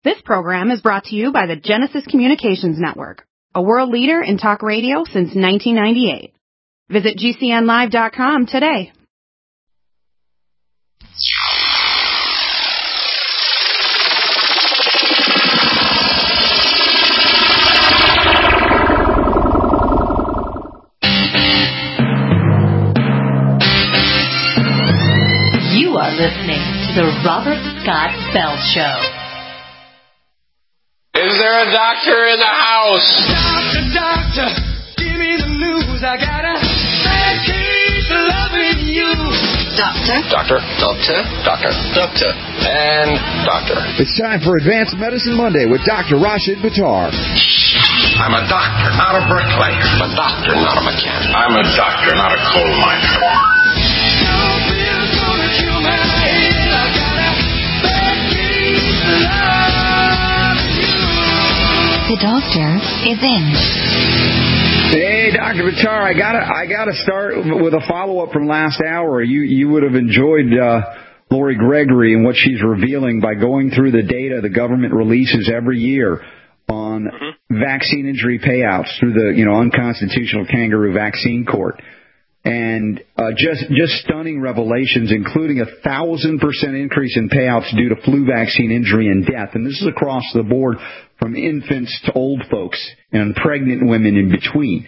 This program is brought to you by the Genesis Communications Network, a world leader in talk radio since 1998. Visit GCNlive.com today. You are listening to the Robert Scott Bell Show. Is there a doctor in the house? Doctor, give me the news. I got a bad case of loving you. Doctor. And doctor. It's time for Advanced Medicine Monday with Dr. Rashid Buttar. I'm a doctor, not a bricklayer. I'm a doctor, not a mechanic. I'm a doctor, not a coal miner. The doctor is in. Hey, Dr. Buttar, I gotta start with a follow-up from last hour. You would have enjoyed Lori Gregory and what she's revealing by going through the data the government releases every year on vaccine injury payouts through the unconstitutional kangaroo vaccine court. And just stunning revelations, including 1,000% increase in payouts due to flu vaccine injury and death. And this is across the board, from infants to old folks and pregnant women in between.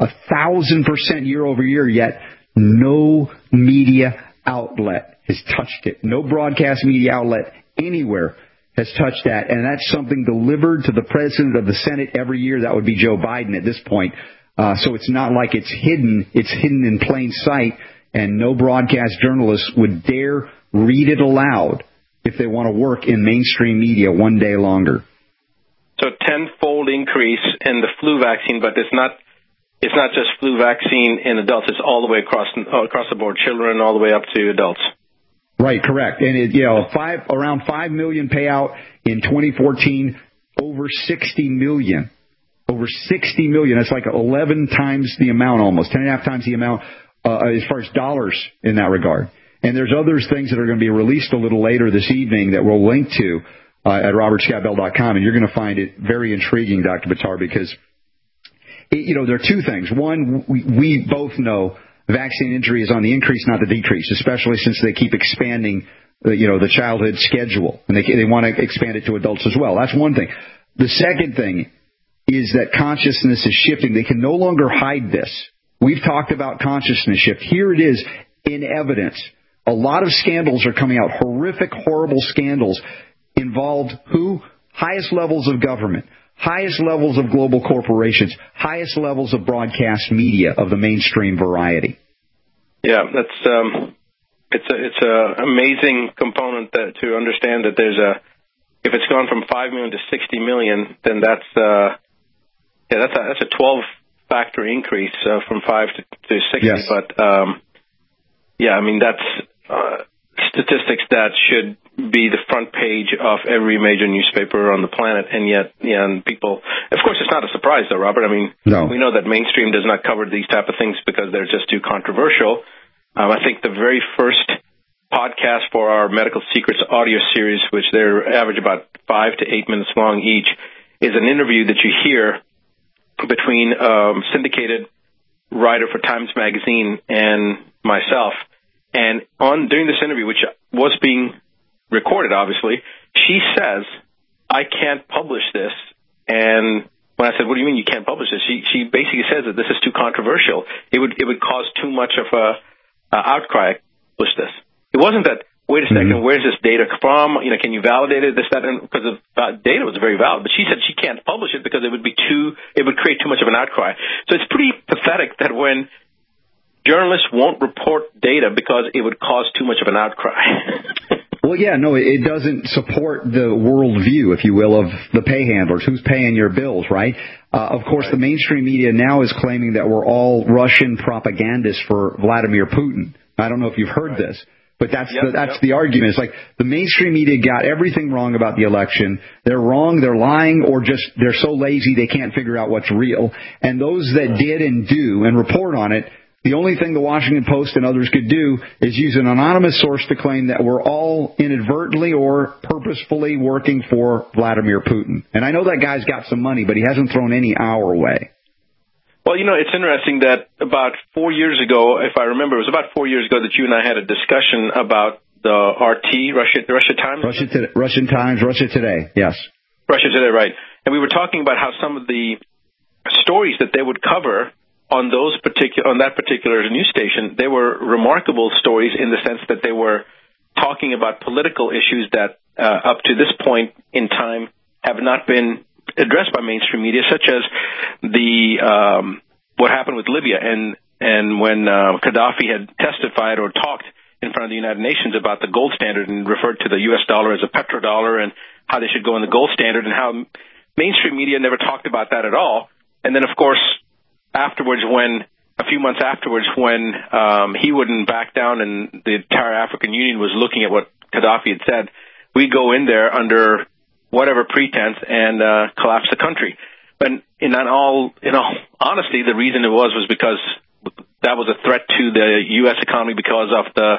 1,000% year over year, yet no media outlet has touched it. No broadcast media outlet anywhere has touched that. And that's something delivered to the president of the Senate every year. That would be Joe Biden at this point. So it's not like it's hidden. It's hidden in plain sight, and no broadcast journalist would dare read it aloud if they want to work in mainstream media one day longer. So tenfold increase in the flu vaccine, but it's not just flu vaccine in adults. It's all the way across the board, children all the way up to adults. Right, correct. And around 5 million payout in 2014, over 60 million. Over 60 million. That's like 11 times the amount almost, 10.5 times the amount as far as dollars in that regard. And there's other things that are going to be released a little later this evening that we'll link to at robertscottbell.com. And you're going to find it very intriguing, Dr. Buttar, because, there are two things. One, we both know vaccine injury is on the increase, not the decrease, especially since they keep expanding, the childhood schedule. And they want to expand it to adults as well. That's one thing. The second thing is that consciousness is shifting. They can no longer hide this. We've talked about consciousness shift. Here it is in evidence. A lot of scandals are coming out, horrific, horrible scandals involved who? Highest levels of government, highest levels of global corporations, highest levels of broadcast media of the mainstream variety. Yeah, it's a amazing component to understand that if it's gone from 5 million to 60 million, then that's a 12-factor increase from 5 to 60. Yes. But that's statistics that should be the front page of every major newspaper on the planet, and yet, and people. Of course, it's not a surprise, though, Robert. No. We know that mainstream does not cover these type of things because they're just too controversial. I think the very first podcast for our Medical Secrets audio series, which they're average about 5 to 8 minutes long each, is an interview that you hear between syndicated writer for Times Magazine and myself. And during this interview, which was being recorded, obviously, she says, I can't publish this. And when I said, what do you mean you can't publish this? She basically says that this is too controversial. It would cause too much of a outcry to publish this. It wasn't that, wait a second, where's this data from? Can you validate it? This, that, and because the data was very valid. But she said she can't publish it because it would create too much of an outcry. So it's pretty pathetic that when journalists won't report data because it would cause too much of an outcry. Well, yeah, no, it doesn't support the worldview, if you will, of the pay handlers. Who's paying your bills, right? Of course, the mainstream media now is claiming that we're all Russian propagandists for Vladimir Putin. I don't know if you've heard this. But that's the argument. It's like the mainstream media got everything wrong about the election. They're wrong, they're lying, or just they're so lazy they can't figure out what's real. And those that did and do and report on it The only thing the Washington Post and others could do is use an anonymous source to claim that we're all inadvertently or purposefully working for Vladimir Putin. And I know that guy's got some money, but he hasn't thrown any our way. Well, it's interesting that about 4 years ago, if I remember, it was about 4 years ago that you and I had a discussion about the RT, Russia Times? Russian Times, Russia Today, yes. Russia Today, right. And we were talking about how some of the stories that they would cover on that particular news station, they were remarkable stories in the sense that they were talking about political issues that up to this point in time have not been addressed by mainstream media, such as what happened with Libya and when Gaddafi had testified or talked in front of the United Nations about the gold standard and referred to the U.S. dollar as a petrodollar and how they should go in the gold standard, and how mainstream media never talked about that at all. And then, of course, a few months afterwards, when he wouldn't back down and the entire African Union was looking at what Gaddafi had said, we go in there under whatever pretense and collapse the country. But in all honesty, the reason it was because that was a threat to the U.S. economy because of the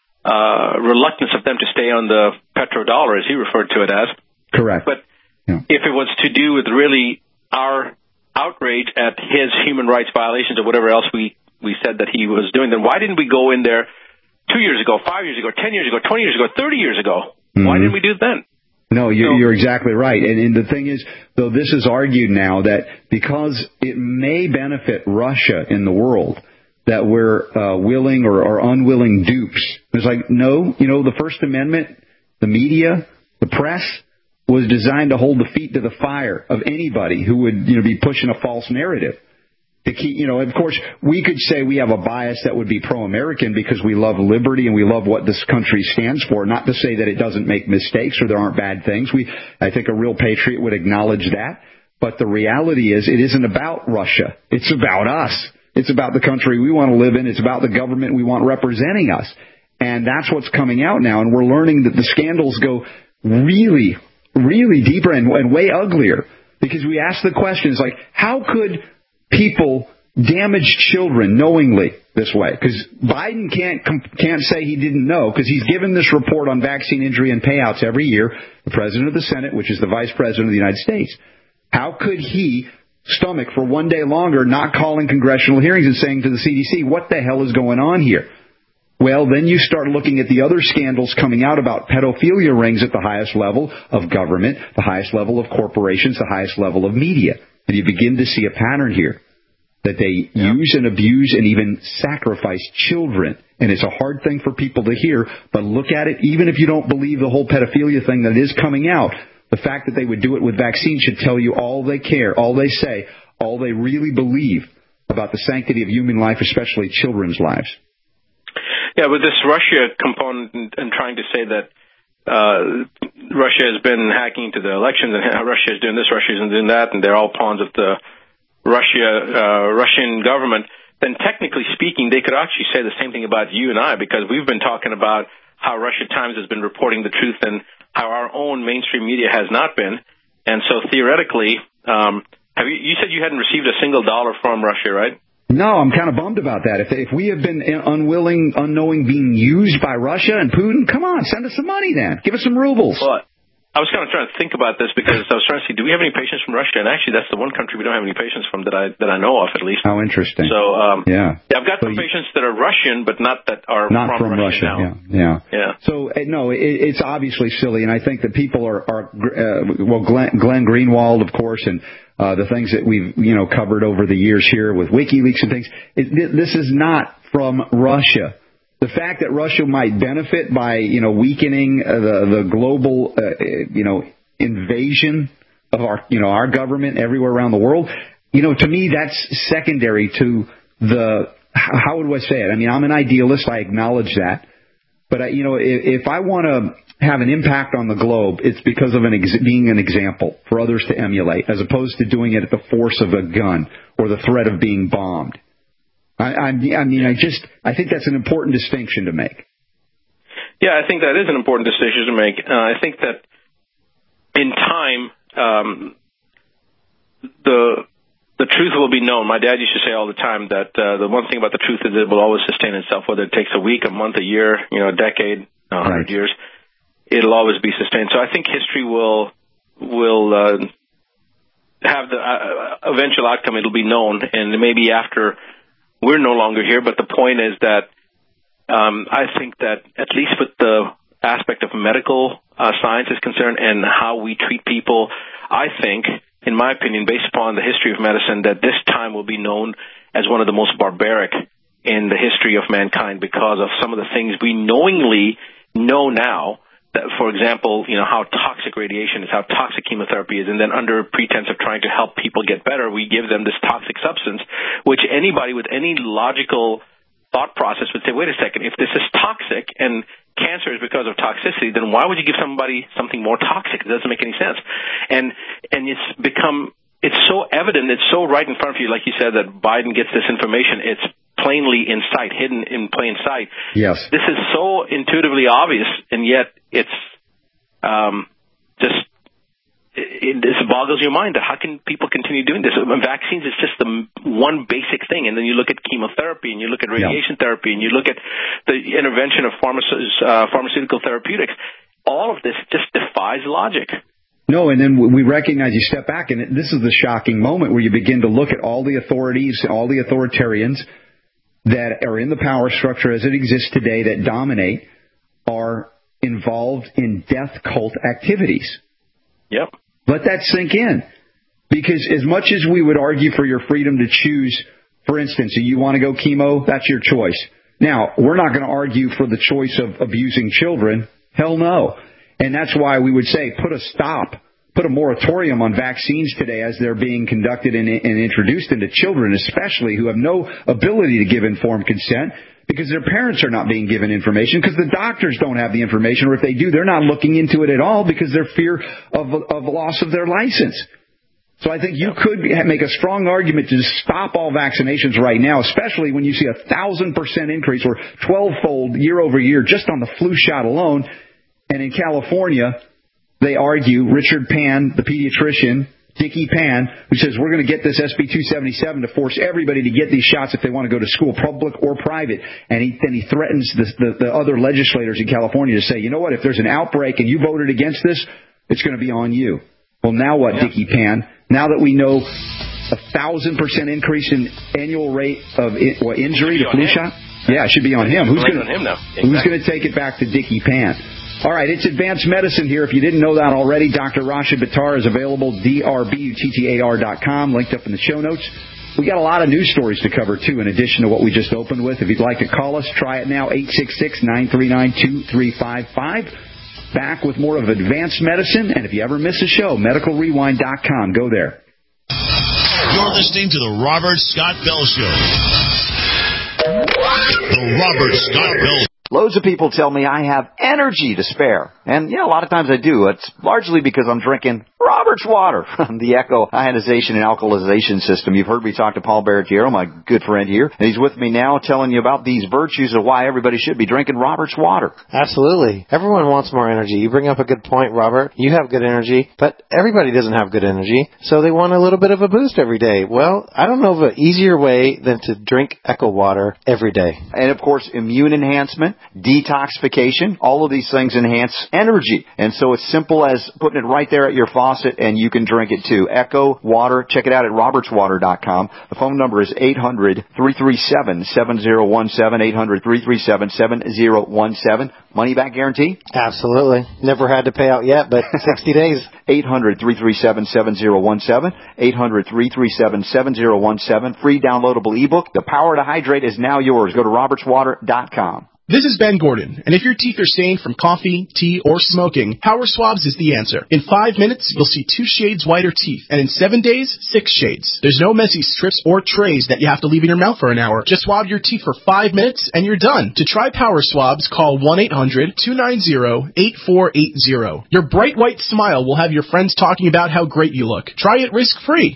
reluctance of them to stay on the petrodollar, as he referred to it as. Correct. But if it was to do with really our outrage at his human rights violations or whatever else we said that he was doing, then why didn't we go in there 2 years ago, 5 years ago, 10 years ago, 20 years ago, 30 years ago? Mm-hmm. Why didn't we do it then? No, you're exactly right. And the thing is, though, this is argued now that because it may benefit Russia in the world, that we're willing or unwilling dupes. It's like, no, the First Amendment, the media, the press, was designed to hold the feet to the fire of anybody who would, be pushing a false narrative. To keep, of course, we could say we have a bias that would be pro-American because we love liberty and we love what this country stands for. Not to say that it doesn't make mistakes or there aren't bad things. I think a real patriot would acknowledge that. But the reality is, it isn't about Russia. It's about us. It's about the country we want to live in. It's about the government we want representing us. And that's what's coming out now. And we're learning that the scandals go really, really deeper and way uglier. Because we ask the questions like, how could people damage children knowingly this way? Because Biden can't say he didn't know, because he's given this report on vaccine injury and payouts every year, the president of the Senate, which is the vice president of the United States. How could he stomach for one day longer not calling congressional hearings and saying to the CDC, what the hell is going on here? Well, then you start looking at the other scandals coming out about pedophilia rings at the highest level of government, the highest level of corporations, the highest level of media. And you begin to see a pattern here that they use and abuse and even sacrifice children. And it's a hard thing for people to hear, but look at it, even if you don't believe the whole pedophilia thing that is coming out, the fact that they would do it with vaccines should tell you all they care, all they say, all they really believe about the sanctity of human life, especially children's lives. Yeah, with this Russia component and trying to say that Russia has been hacking into the elections and Russia is doing this, Russia isn't doing that, and they're all pawns of the Russian government, then technically speaking, they could actually say the same thing about you and I, because we've been talking about how Russia Times has been reporting the truth and how our own mainstream media has not been. And so theoretically, you said you hadn't received a single dollar from Russia, right? No, I'm kind of bummed about that. If we have been unknowing being used by Russia and Putin, come on, send us some money then. Give us some rubles. Well, I was kind of trying to think about this because I was trying to see, do we have any patients from Russia? And actually, that's the one country we don't have any patients from that I know of, at least. How interesting. So, I've got some patients that are Russian, but not that are from Russia now. Yeah. So, no, it's obviously silly, and I think that people are Glenn Greenwald, of course, and the things that we've, covered over the years here with WikiLeaks and things. This is not from Russia. The fact that Russia might benefit by, weakening the global, invasion of our government everywhere around the world, to me that's secondary to how would I say it? I mean, I'm an idealist. I acknowledge that. But, if I want to have an impact on the globe, it's because of being an example for others to emulate, as opposed to doing it at the force of a gun or the threat of being bombed. I think that's an important distinction to make. Yeah, I think that is an important distinction to make. I think that in time, the the truth will be known. My dad used to say all the time that the one thing about the truth is it will always sustain itself, whether it takes a week, a month, a year, a decade, 100 years. It'll always be sustained. So I think history will have the eventual outcome. It'll be known, and maybe after we're no longer here. But the point is that I think that at least with the aspect of medical science is concerned and how we treat people, I think, in my opinion, based upon the history of medicine, that this time will be known as one of the most barbaric in the history of mankind because of some of the things we knowingly know now. That, for example, how toxic radiation is, how toxic chemotherapy is, and then under pretense of trying to help people get better, we give them this toxic substance, which anybody with any logical thought process would say, wait a second, if this is toxic and cancer is because of toxicity, then why would you give somebody something more toxic? It doesn't make any sense. And it's so evident, it's so right in front of you, like you said, that Biden gets this information. It's plainly in sight, hidden in plain sight. Yes. This is so intuitively obvious, and yet it's this boggles your mind that how can people continue doing this? Vaccines is just the one basic thing, and then you look at chemotherapy, and you look at radiation therapy, and you look at the intervention of pharmaceutical therapeutics. All of this just defies logic. No, and then we recognize, you step back, and this is the shocking moment where you begin to look at all the authorities, all the authoritarians that are in the power structure as it exists today that dominate are involved in death cult activities. Yep. Let that sink in. Because as much as we would argue for your freedom to choose, for instance, you want to go chemo, that's your choice. Now, we're not going to argue for the choice of abusing children. Hell no. And that's why we would say put a moratorium on vaccines today as they're being conducted and introduced into children, especially who have no ability to give informed consent because their parents are not being given information, because the doctors don't have the information, or if they do, they're not looking into it at all because they're fear of loss of their license. So I think you could make a strong argument to stop all vaccinations right now, especially when you see 1,000% increase or 12-fold year over year just on the flu shot alone. And in California, they argue, Richard Pan, the pediatrician, Dickie Pan, who says we're going to get this SB 277 to force everybody to get these shots if they want to go to school, public or private. And then he threatens the other legislators in California to say, you know what, if there's an outbreak and you voted against this, it's going to be on you. Well, now what, Dickie Pan? Now that we know 1,000% increase in annual rate of injury to flu shot? Yeah, it should be on him. Who's going to take it back to Dickie Pan? All right, it's Advanced Medicine here. If you didn't know that already, Dr. Rashid Buttar is available, drbuttar.com, linked up in the show notes. We got a lot of news stories to cover, too, in addition to what we just opened with. If you'd like to call us, try it now, 866-939-2355. Back with more of Advanced Medicine, and if you ever miss a show, medicalrewind.com. Go there. You're listening to The Robert Scott Bell Show. The Robert Scott Bell Show. Loads of people tell me I have energy to spare. And, a lot of times I do. It's largely because I'm drinking Robert's Water from the Echo Ionization and Alkalization System. You've heard me talk to Paul Barretiero, my good friend here, and he's with me now telling you about these virtues of why everybody should be drinking Robert's Water. Absolutely. Everyone wants more energy. You bring up a good point, Robert. You have good energy, but everybody doesn't have good energy, so they want a little bit of a boost every day. Well, I don't know of an easier way than to drink Echo Water every day. And, of course, immune enhancement, detoxification, all of these things enhance energy. And so it's simple as putting it right there at your faucet, and you can drink it too. Echo Water. Check it out at robertswater.com. The phone number is 800-337-7017, 800-337-7017. Money back guarantee? Absolutely. Never had to pay out yet, but 60 days. 800-337-7017, 800-337-7017. Free downloadable ebook. The Power to Hydrate is now yours. Go to robertswater.com. This is Ben Gordon, and if your teeth are stained from coffee, tea, or smoking, Power Swabs is the answer. In 5 minutes, you'll see 2 shades whiter teeth, and in 7 days, 6 shades. There's no messy strips or trays that you have to leave in your mouth for an hour. Just swab your teeth for 5 minutes, and you're done. To try Power Swabs, call 1-800-290-8480. Your bright white smile will have your friends talking about how great you look. Try it risk-free.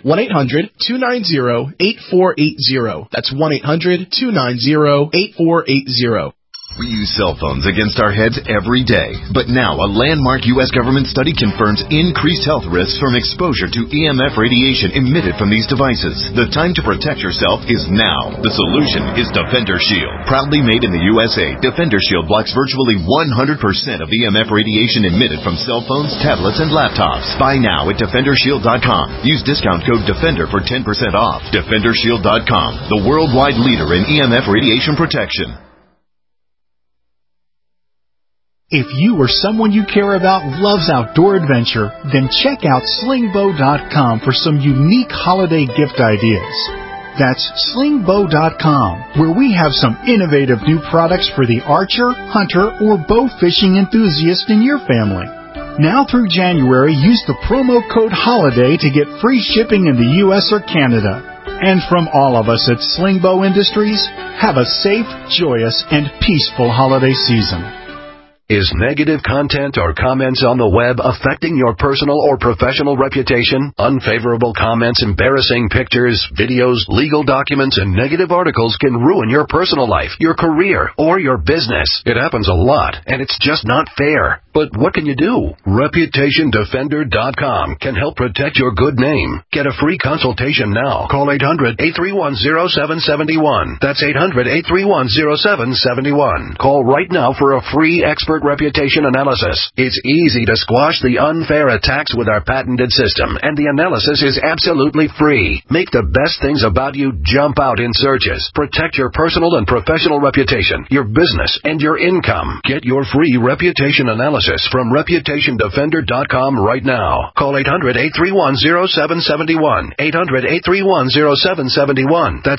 1-800-290-8480. That's 1-800-290-8480. We use cell phones against our heads every day. But now, a landmark U.S. government study confirms increased health risks from exposure to EMF radiation emitted from these devices. The time to protect yourself is now. The solution is Defender Shield. Proudly made in the USA, Defender Shield blocks virtually 100% of EMF radiation emitted from cell phones, tablets, and laptops. Buy now at DefenderShield.com. Use discount code DEFENDER for 10% off. DefenderShield.com, the worldwide leader in EMF radiation protection. If you or someone you care about loves outdoor adventure, then check out slingbow.com for some unique holiday gift ideas. That's slingbow.com, where we have some innovative new products for the archer, hunter, or bow fishing enthusiast in your family. Now through January, use the promo code HOLIDAY to get free shipping in the U.S. or Canada. And from all of us at Slingbow Industries, have a safe, joyous, and peaceful holiday season. Is negative content or comments on the web affecting your personal or professional reputation? Unfavorable comments, embarrassing pictures, videos, legal documents, and negative articles can ruin your personal life, your career, or your business. It happens a lot, and it's just not fair. But what can you do? ReputationDefender.com can help protect your good name. Get a free consultation now. Call 800-831-0771. That's 800-831-0771. Call right now for a free expert reputation analysis. It's easy to squash the unfair attacks with our patented system, and the analysis is absolutely free. Make the best things about you jump out in searches. Protect your personal and professional reputation, your business, and your income. Get your free reputation analysis from ReputationDefender.com right now. Call 800-831-0771. 800-831-0771. That's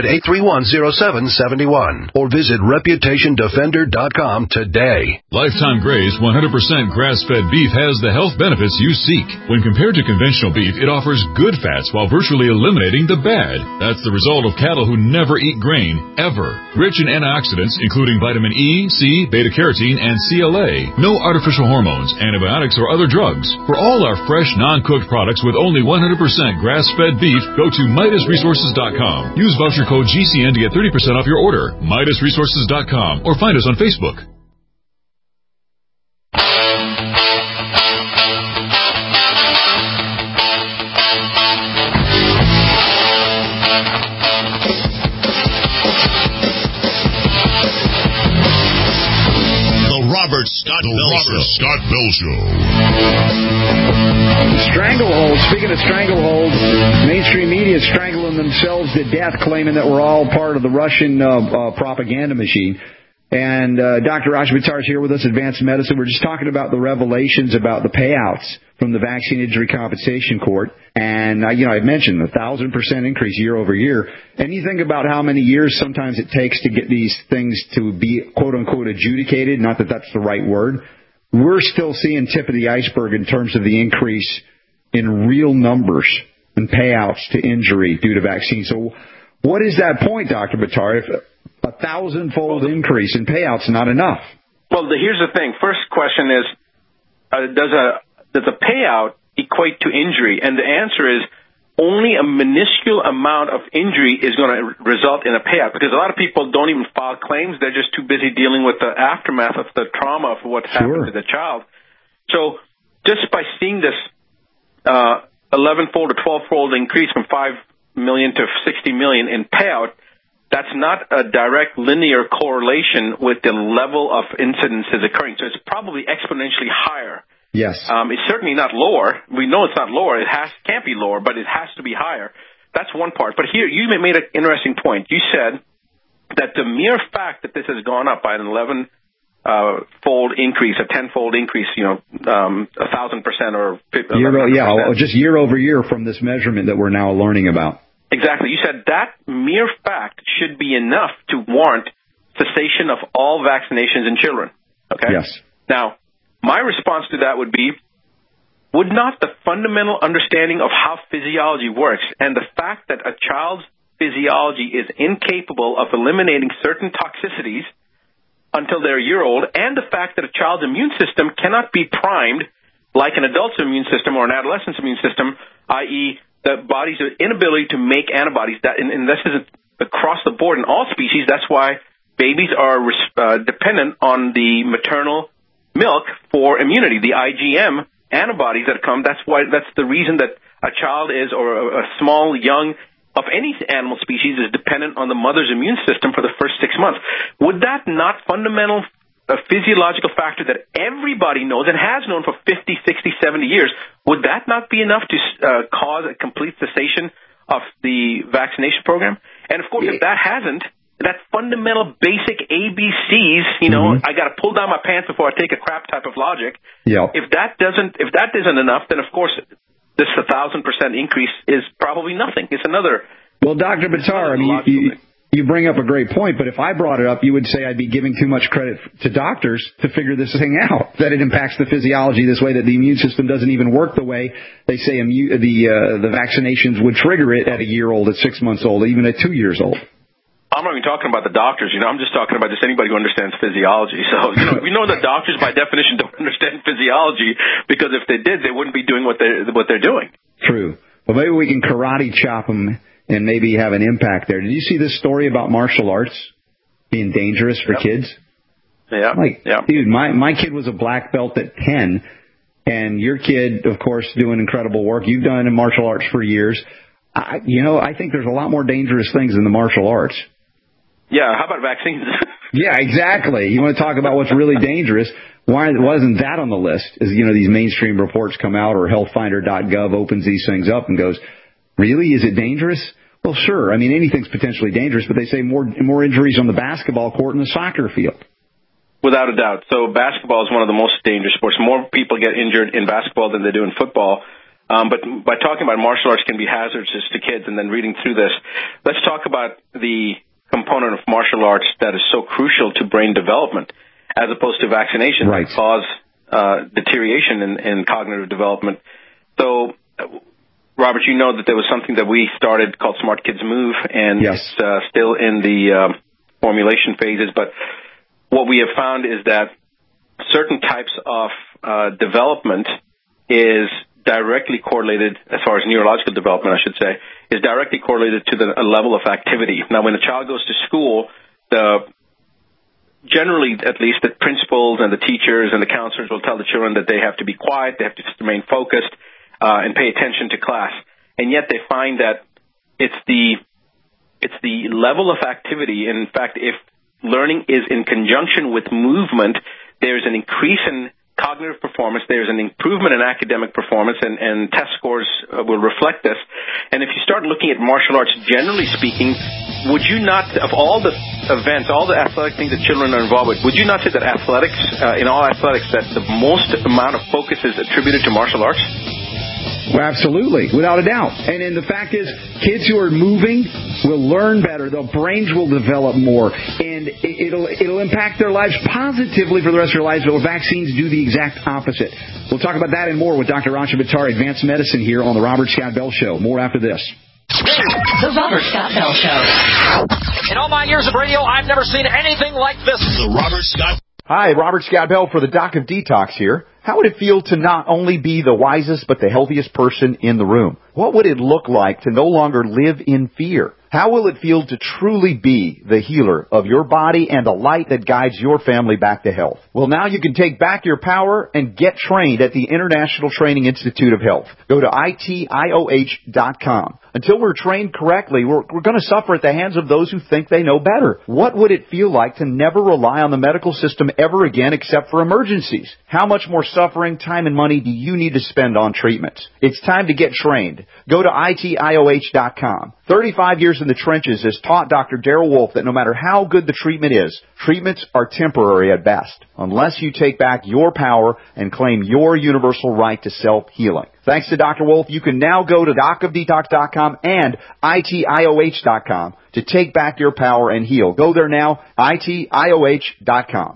800-831-0771. Or visit ReputationDefender.com today. Lifetime Graze 100% grass-fed beef has the health benefits you seek. When compared to conventional beef, it offers good fats while virtually eliminating the bad. That's the result of cattle who never eat grain, ever. Rich in antioxidants, including vitamin E, C, beta-carotene, and CLA. No artificial hormones, antibiotics, or other drugs. For all our fresh, non-cooked products with only 100% grass-fed beef, go to MidasResources.com. Use voucher code GCN to get 30% off your order. MidasResources.com, or find us on Facebook. Robert Scott Bell Show. Stranglehold. Speaking of stranglehold, mainstream media is strangling themselves to death, claiming that we're all part of the Russian propaganda machine. And Dr. Raj Buttar is here with us, Advanced Medicine. We're just talking about the revelations about the payouts from the Vaccine Injury Compensation Court. And, I mentioned 1,000% increase year over year. And you think about how many years sometimes it takes to get these things to be, quote-unquote, adjudicated, not that that's the right word. We're still seeing tip of the iceberg in terms of the increase in real numbers and payouts to injury due to vaccine. So what is that point, Dr. Buttar? If 1,000-fold increase in payouts not enough? Well, here's the thing. First question is, does a payout equate to injury? And the answer is only a minuscule amount of injury is going to result in a payout, because a lot of people don't even file claims. They're just too busy dealing with the aftermath of the trauma of what happened to the child. So just by seeing this 11-fold or 12-fold increase from 5 million to 60 million in payout, that's not a direct linear correlation with the level of incidences occurring. So it's probably exponentially higher. Yes. It's certainly not lower. We know it's not lower. It can't be lower, but it has to be higher. That's one part. But here, you made an interesting point. You said that the mere fact that this has gone up by an 11-fold increase, a 10-fold increase, 1,000% or 11%. Just year over year from this measurement that we're now learning about. Exactly. You said that mere fact should be enough to warrant cessation of all vaccinations in children. Okay? Yes. Now, my response to that would be, would not the fundamental understanding of how physiology works and the fact that a child's physiology is incapable of eliminating certain toxicities until they're a year old, and the fact that a child's immune system cannot be primed like an adult's immune system or an adolescent's immune system, i.e., the body's inability to make antibodies, and this is across the board in all species. That's why babies are dependent on the maternal milk for immunity, the IgM antibodies that come. That's the reason that a child is, or a small young of any animal species is dependent on the mother's immune system for the first 6 months. Would that not fundamental a physiological factor that everybody knows and has known for 50, 60, 70 years, would that not be enough to cause a complete cessation of the vaccination program? And, of course, if that hasn't, that fundamental basic ABCs, I got to pull down my pants before I take a crap type of logic. Yep. If that isn't enough, then, of course, this 1,000% increase is probably nothing. It's another. Well, Dr. Buttar, you bring up a great point, but if I brought it up, you would say I'd be giving too much credit to doctors to figure this thing out, that it impacts the physiology this way, that the immune system doesn't even work the way they say the vaccinations would trigger it at a year old, at 6 months old, even at 2 years old. I'm not even talking about the doctors, I'm just talking about just anybody who understands physiology. So, we know that doctors by definition don't understand physiology, because if they did, they wouldn't be doing what they're doing. True. Well, maybe we can karate chop them and maybe have an impact there. Did you see this story about martial arts being dangerous for kids? Yeah. Dude, my kid was a black belt at 10, and your kid, of course, doing incredible work. You've done in martial arts for years. I think there's a lot more dangerous things in the martial arts. Yeah, how about vaccines? Yeah, exactly. You want to talk about what's really dangerous? Why wasn't that on the list? As these mainstream reports come out, or healthfinder.gov opens these things up and goes, really? Is it dangerous? Well, sure. Anything's potentially dangerous, but they say more injuries on the basketball court and the soccer field. Without a doubt. So basketball is one of the most dangerous sports. More people get injured in basketball than they do in football. But by talking about martial arts can be hazardous to kids, and then reading through this, let's talk about the component of martial arts that is so crucial to brain development, as opposed to vaccination that cause deterioration in cognitive development. So, Robert, you know that there was something that we started called Smart Kids Move, and it's still in the formulation phases. But what we have found is that certain types of development is directly correlated, as far as neurological development, I should say, is directly correlated to a level of activity. Now, when a child goes to school, generally, at least, the principals and the teachers and the counselors will tell the children that they have to be quiet, they have to remain focused, and pay attention to class. And yet they find that it's the level of activity. And in fact, if learning is in conjunction with movement, there's an increase in cognitive performance, there's an improvement in academic performance, and test scores will reflect this. And if you start looking at martial arts, generally speaking, would you not, of all the events, all the athletic things that children are involved with, would you not say that athletics, in all athletics, that the most amount of focus is attributed to martial arts? Well, absolutely, without a doubt. And the fact is, kids who are moving will learn better. Their brains will develop more, and it'll impact their lives positively for the rest of their lives. But vaccines do the exact opposite. We'll talk about that and more with Dr. Rancha Buttar, Advanced Medicine, here on the Robert Scott Bell Show. More after this. The Robert Scott Bell Show. In all my years of radio, I've never seen anything like this. The Robert Scott. Hi, Robert Scott Bell for the Doc of Detox here. How would it feel to not only be the wisest but the healthiest person in the room? What would it look like to no longer live in fear? How will it feel to truly be the healer of your body and the light that guides your family back to health? Well, now you can take back your power and get trained at the International Training Institute of Health. Go to ITIOH.com. Until we're trained correctly, we're going to suffer at the hands of those who think they know better. What would it feel like to never rely on the medical system ever again except for emergencies? How much more suffering, time, and money do you need to spend on treatments? It's time to get trained. Go to ITIOH.com. 35 years in the trenches has taught Dr. Darrell Wolfe that no matter how good the treatment is, treatments are temporary at best, unless you take back your power and claim your universal right to self-healing. Thanks to Dr. Wolfe, you can now go to docofdetox.com and ITIOH.com to take back your power and heal. Go there now, ITIOH.com.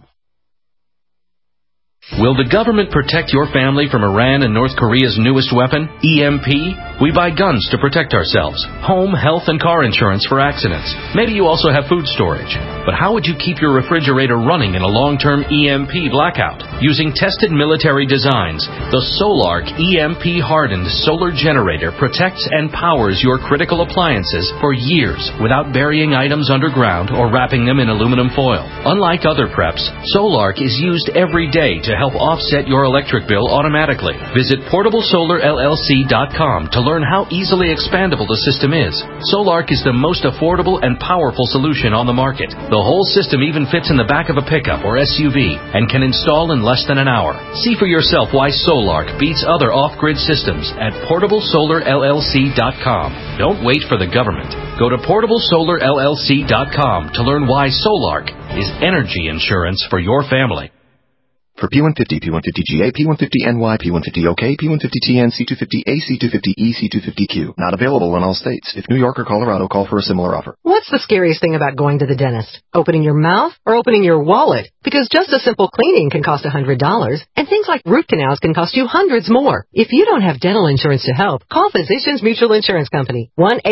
Will the government protect your family from Iran and North Korea's newest weapon, EMP? We buy guns to protect ourselves, home, health, and car insurance for accidents. Maybe you also have food storage. But how would you keep your refrigerator running in a long-term EMP blackout? Using tested military designs, the Solark EMP-hardened solar generator protects and powers your critical appliances for years without burying items underground or wrapping them in aluminum foil. Unlike other preps, Solark is used every day to help offset your electric bill automatically. Visit PortableSolarLLC.com to learn how easily expandable the system is. Solark is the most affordable and powerful solution on the market. The whole system even fits in the back of a pickup or SUV and can install in less than an hour. See for yourself why Solark beats other off-grid systems at PortableSolarLLC.com. Don't wait for the government. Go to PortableSolarLLC.com to learn why Solark is energy insurance for your family. For P150, P150GA, P150NY, P150OK, P150TN, C250A, C250E, C250Q. Not available in all states. If New York or Colorado, call for a similar offer. What's the scariest thing about going to the dentist? Opening your mouth or opening your wallet? Because just a simple cleaning can cost $100, and things like root canals can cost you hundreds more. If you don't have dental insurance to help, call Physicians Mutual Insurance Company,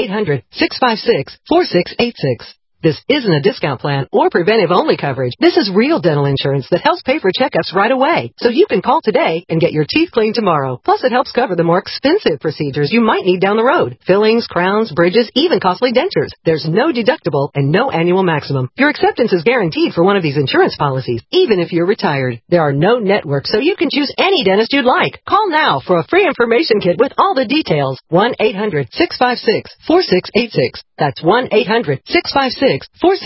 1-800-656-4686. This isn't a discount plan or preventive-only coverage. This is real dental insurance that helps pay for checkups right away. So you can call today and get your teeth cleaned tomorrow. Plus, it helps cover the more expensive procedures you might need down the road. Fillings, crowns, bridges, even costly dentures. There's no deductible and no annual maximum. Your acceptance is guaranteed for one of these insurance policies, even if you're retired. There are no networks, so you can choose any dentist you'd like. Call now for a free information kit with all the details. 1-800-656-4686. That's 1-800-656-4686.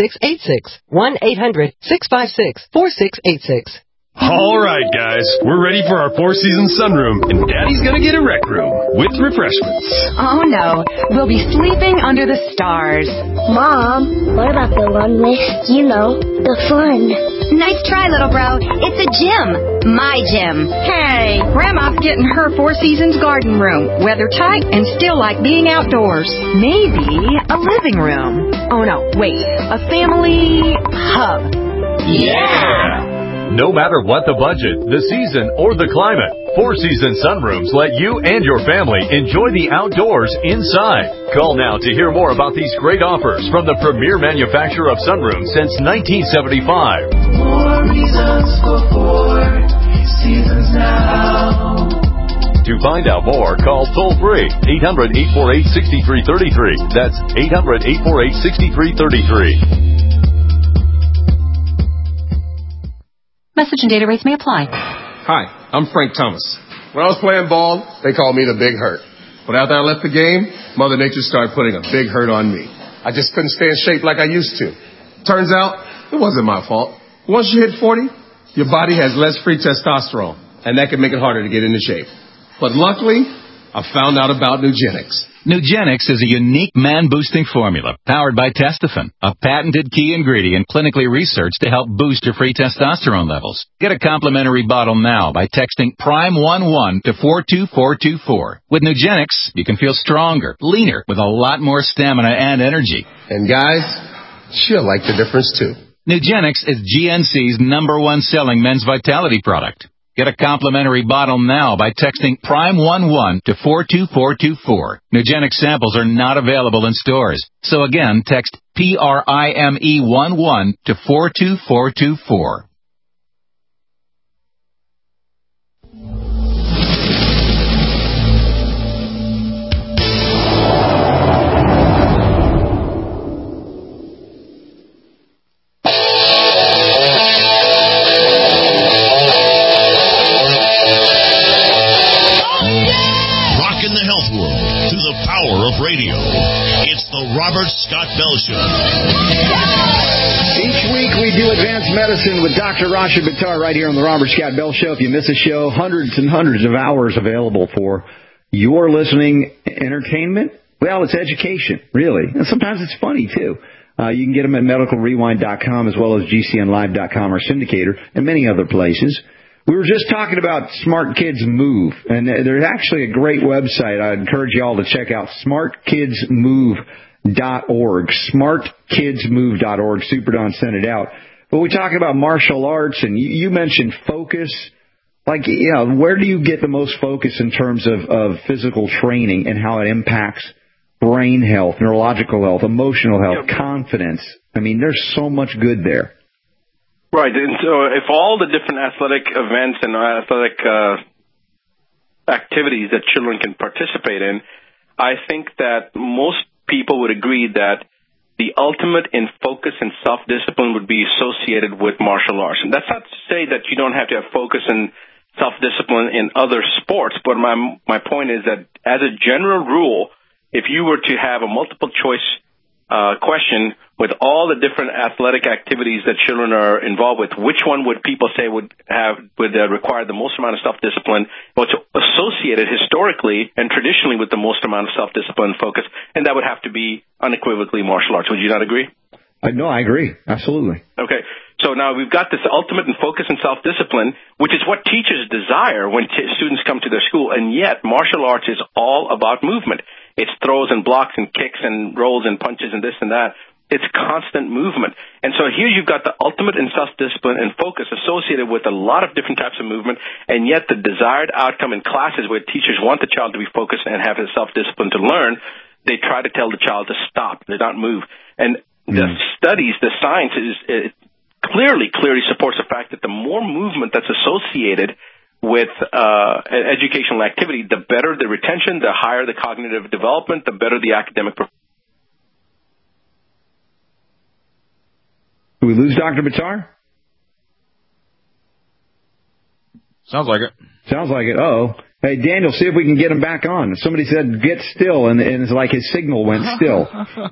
1-800-656-4686. All right, guys, we're ready for our Four Seasons sunroom, and Daddy's gonna get a rec room with refreshments. Oh, no. We'll be sleeping under the stars. Mom, what about the one with, the fun? Nice try, little bro. It's a gym. My gym. Hey, Grandma's getting her Four Seasons garden room. Weather tight and still like being outdoors. Maybe a living room. Oh, no, wait. A family hub. Yeah! No matter what the budget, the season, or the climate, Four Seasons sunrooms let you and your family enjoy the outdoors inside. Call now to hear more about these great offers from the premier manufacturer of sunrooms since 1975. More reasons for Four Seasons now. To find out more, call toll-free 800-848-6333. That's 800-848-6333. Message and data rates may apply. Hi, I'm Frank Thomas. When I was playing ball, they called me the Big Hurt. But after I left the game, Mother Nature started putting a big hurt on me. I just couldn't stay in shape like I used to. Turns out, it wasn't my fault. Once you hit 40, your body has less free testosterone, and that can make it harder to get into shape. But luckily, I found out about Nugenix. Nugenix is a unique man-boosting formula powered by Testofen, a patented key ingredient clinically researched to help boost your free testosterone levels. Get a complimentary bottle now by texting PRIME11 to 42424. With Nugenix, you can feel stronger, leaner, with a lot more stamina and energy. And guys, she'll like the difference too. Nugenix is GNC's #1 selling men's vitality product. Get a complimentary bottle now by texting PRIME11 to 42424. Nugenix samples are not available in stores. So again, text PRIME11 to 42424. Radio. It's the Robert Scott Bell Show. Each week we do advanced medicine with Dr. Rasha Buttar right here on the Robert Scott Bell Show. If you miss a show, hundreds and hundreds of hours available for your listening entertainment. Well, it's education, really. And sometimes it's funny, too. You can get them at medicalrewind.com as well as GCNlive.com, our syndicator, and many other places. We were just talking about Smart Kids Move, and there's actually a great website I encourage you all to check out, smartkidsmove.org, smartkidsmove.org. Super Don sent it out. But we talk about martial arts, and you mentioned focus. Like, where do you get the most focus in terms of physical training and how it impacts brain health, neurological health, emotional health, confidence? I mean, there's so much good there. Right. And so if all the different athletic events and athletic activities that children can participate in, I think that most people would agree that the ultimate in focus and self-discipline would be associated with martial arts. And that's not to say that you don't have to have focus and self-discipline in other sports, but my point is that as a general rule, if you were to have a multiple choice question with all the different athletic activities that children are involved with, which one would people say would require the most amount of self-discipline? What's associated historically and traditionally with the most amount of self-discipline and focus, and that would have to be unequivocally martial arts. Would you not agree? No, I agree. Absolutely. Okay. So now we've got this ultimate in focus and self-discipline, which is what teachers desire when students come to their school, and yet martial arts is all about movement. It's throws and blocks and kicks and rolls and punches and this and that. It's constant movement. And so here you've got the ultimate in self-discipline and focus associated with a lot of different types of movement, and yet the desired outcome in classes where teachers want the child to be focused and have the self-discipline to learn, they try to tell the child to stop, to not move. And the studies, the science is clearly supports the fact that the more movement that's associated with educational activity, the better the retention, the higher the cognitive development, the better the academic performance. Do we lose Dr. Buttar? Sounds like it. Sounds like it. Uh-oh. Hey, Daniel, see if we can get him back on. Somebody said get still, and it's like his signal went still.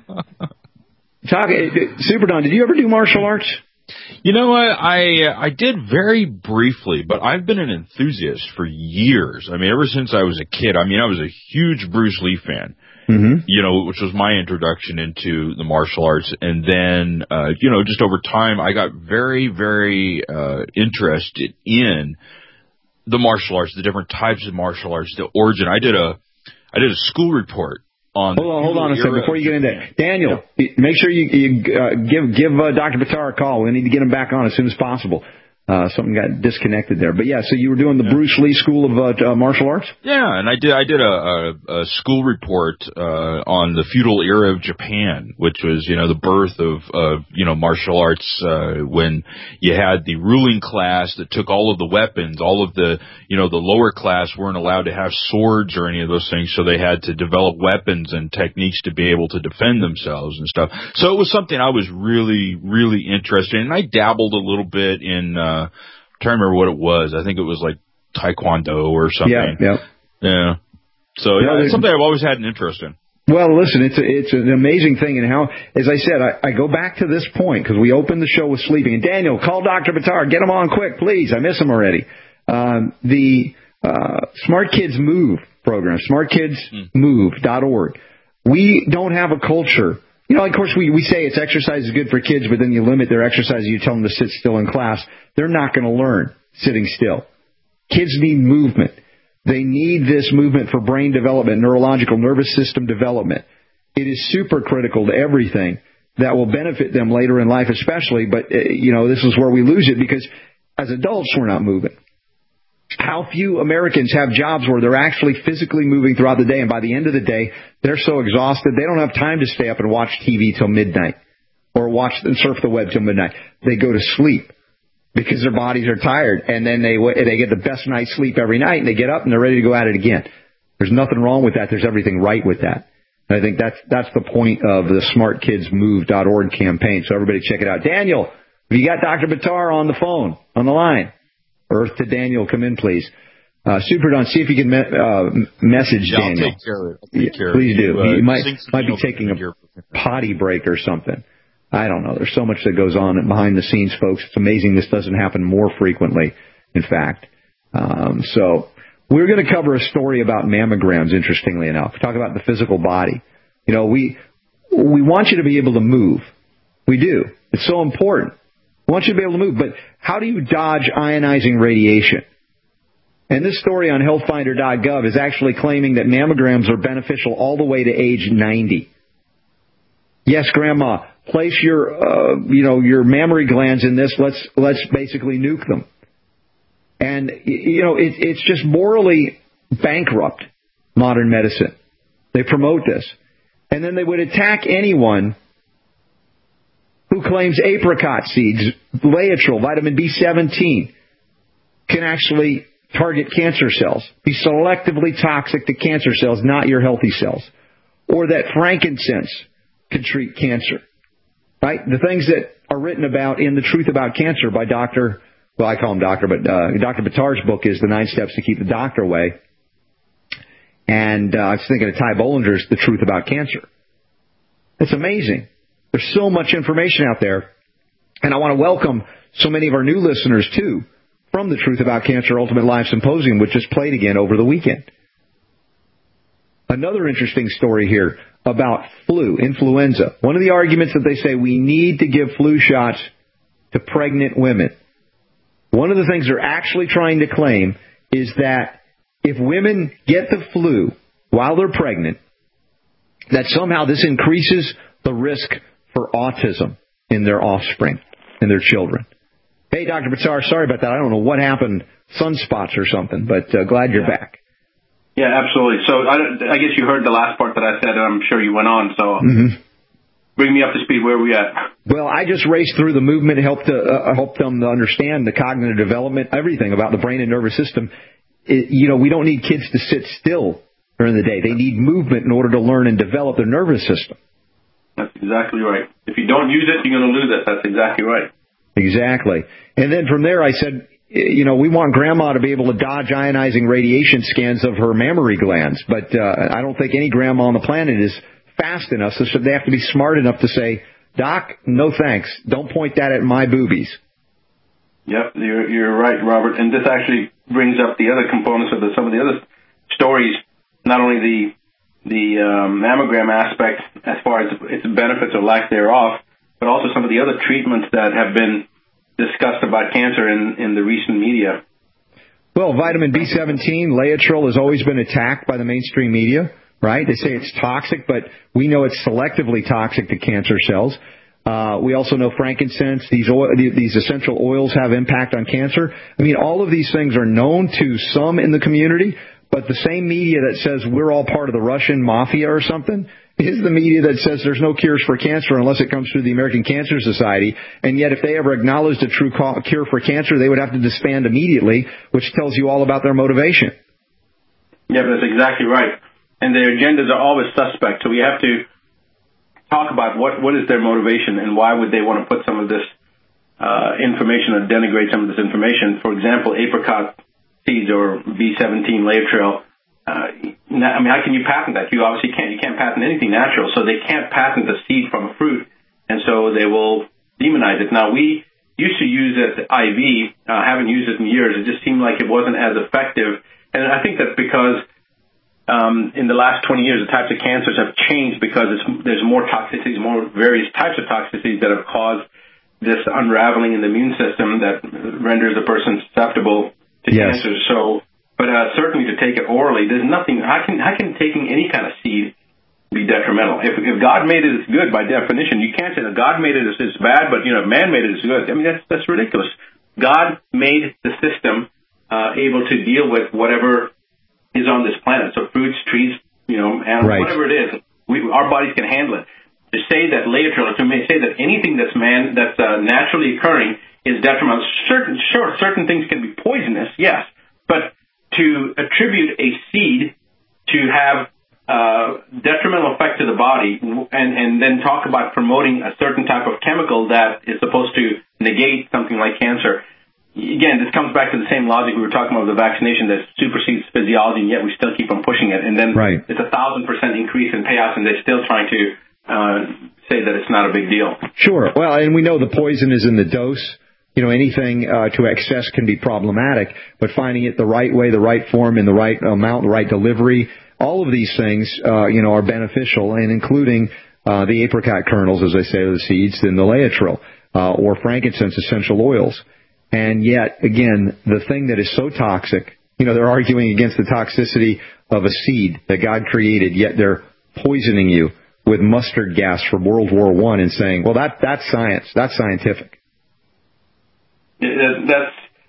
Super Don, did you ever do martial arts? You know what? I did very briefly, but I've been an enthusiast for years. I mean, ever since I was a kid. I mean, I was a huge Bruce Lee fan, which was my introduction into the martial arts. And then, just over time, I got very, very interested in the martial arts, the different types of martial arts, the origin. I did a school report. Hold on a second before you get into it. Daniel, make sure you give Dr. Buttar a call. We need to get him back on as soon as possible. Something got disconnected there. But yeah, so you were doing the Bruce Lee School of Martial Arts? Yeah, and I did a school report on the feudal era of Japan, which was, the birth of martial arts, when you had the ruling class that took all of the weapons, all of the lower class weren't allowed to have swords or any of those things, so they had to develop weapons and techniques to be able to defend themselves and stuff. So it was something I was really, really interested in, and I dabbled a little bit in I'm trying to remember what it was. I think it was like Taekwondo or something. Yeah. So it's something I've always had an interest in. Well, listen, it's an amazing thing, and how, as I said, I go back to this point because we opened the show with sleeping. And Daniel, call Dr. Buttar, get him on quick, please. I miss him already. The Smart Kids Move program, smartkidsmove.org. We don't have a culture. Of course, we say it's exercise is good for kids, but then you limit their exercise. You tell them to sit still in class. They're not going to learn sitting still. Kids need movement. They need this movement for brain development, neurological, nervous system development. It is super critical to everything that will benefit them later in life, especially. But, this is where we lose it because as adults, we're not moving. How few Americans have jobs where they're actually physically moving throughout the day, and by the end of the day, they're so exhausted, they don't have time to stay up and watch TV till midnight or watch and surf the web till midnight. They go to sleep because their bodies are tired, and then they get the best night's sleep every night, and they get up and they're ready to go at it again. There's nothing wrong with that. There's everything right with that. And I think that's the point of the smartkidsmove.org campaign. So everybody check it out. Daniel, have you got Dr. Buttar on the phone, on the line? Earth to Daniel, come in, please. Super Don, see if you can message Daniel. I'll take care of it. Please do. He might be taking a potty break or something. I don't know. There's so much that goes on behind the scenes, folks. It's amazing this doesn't happen more frequently, in fact. So we're going to cover a story about mammograms, interestingly enough. Talk about the physical body. We want you to be able to move. We do. It's so important. We want you to be able to move, but how do you dodge ionizing radiation? And this story on healthfinder.gov is actually claiming that mammograms are beneficial all the way to age 90. Yes, Grandma, place your mammary glands in this. Let's basically nuke them. And, it's just morally bankrupt, modern medicine. They promote this. And then they would attack anyone who claims apricot seeds, Laetrile, vitamin B17, can actually target cancer cells, be selectively toxic to cancer cells, not your healthy cells. Or that frankincense can treat cancer. Right? The things that are written about in The Truth About Cancer by Dr. Well, I call him doctor, but Dr. Buttar's book is The 9 Steps to Keep the Doctor Away. And I was thinking of Ty Bollinger's The Truth About Cancer. It's amazing. There's so much information out there. And I want to welcome so many of our new listeners, too, from The Truth About Cancer Ultimate Live Symposium, which just played again over the weekend. Another interesting story here about influenza. One of the arguments that they say we need to give flu shots to pregnant women. One of the things they're actually trying to claim is that if women get the flu while they're pregnant, that somehow this increases the risk for autism in their offspring, in their children. Hey, Dr. Buttar, sorry about that. I don't know what happened, sunspots or something, but glad you're back. Yeah, absolutely. So I guess you heard the last part that I said, and I'm sure you went on. So bring me up to speed. Where are we at? Well, I just raced through the movement, helped them to understand the cognitive development, everything about the brain and nervous system. We don't need kids to sit still during the day. They need movement in order to learn and develop their nervous system. That's exactly right. If you don't use it, you're going to lose it. That's exactly right. Exactly. And then from there, I said, we want Grandma to be able to dodge ionizing radiation scans of her mammary glands, but I don't think any grandma on the planet is fast enough, so they have to be smart enough to say, Doc, no thanks. Don't point that at my boobies. Yep, you're right, Robert. And this actually brings up the other components of some of the other stories, not only the mammogram aspect as far as its benefits or lack thereof, but also some of the other treatments that have been discussed about cancer in the recent media. Well, vitamin B17, Laetrile, has always been attacked by the mainstream media, right? They say it's toxic, but we know it's selectively toxic to cancer cells. We also know frankincense, these essential oils have impact on cancer. I mean, all of these things are known to some in the community, but the same media that says we're all part of the Russian mafia or something is the media that says there's no cures for cancer unless it comes through the American Cancer Society. And yet if they ever acknowledged a true cure for cancer, they would have to disband immediately, which tells you all about their motivation. Yeah, that's exactly right. And their agendas are always suspect. So we have to talk about what is their motivation and why would they want to put some of this information or denigrate some of this information. For example, apricot seeds or B17 Laetrile. How can you patent that? You obviously can't. You can't patent anything natural, so they can't patent the seed from a fruit, and so they will demonize it. Now, we used to use it IV. Haven't used it in years. It just seemed like it wasn't as effective, and I think that's because in the last 20 years, the types of cancers have changed because there's more toxicities, more various types of toxicities that have caused this unraveling in the immune system that renders the person susceptible to cancer. So. But certainly to take it orally, there's nothing. How can taking any kind of seed be detrimental? If God made it as good by definition, you can't say that God made it as bad, but man made it as good. I mean that's ridiculous. God made the system able to deal with whatever is on this planet. So fruits, trees, animals, right. Whatever it is, our bodies can handle it. To say that Laetrile, to say that anything that's naturally occurring is detrimental. Certain things can be poisonous, yes, but to attribute a seed to have detrimental effect to the body and then talk about promoting a certain type of chemical that is supposed to negate something like cancer. Again, this comes back to the same logic we were talking about with the vaccination that supersedes physiology, and yet we still keep on pushing it. And then It's 1,000% increase in payouts, and they're still trying to say that it's not a big deal. Sure. Well, and we know the poison is in the dose. Anything to excess can be problematic, but finding it the right way, the right form, in the right amount, the right delivery, all of these things, are beneficial, and including the apricot kernels, as I say, the seeds, and the Laetrile, or frankincense essential oils. And yet, again, the thing that is so toxic, they're arguing against the toxicity of a seed that God created, yet they're poisoning you with mustard gas from World War I and saying, well, that's science, that's scientific. That's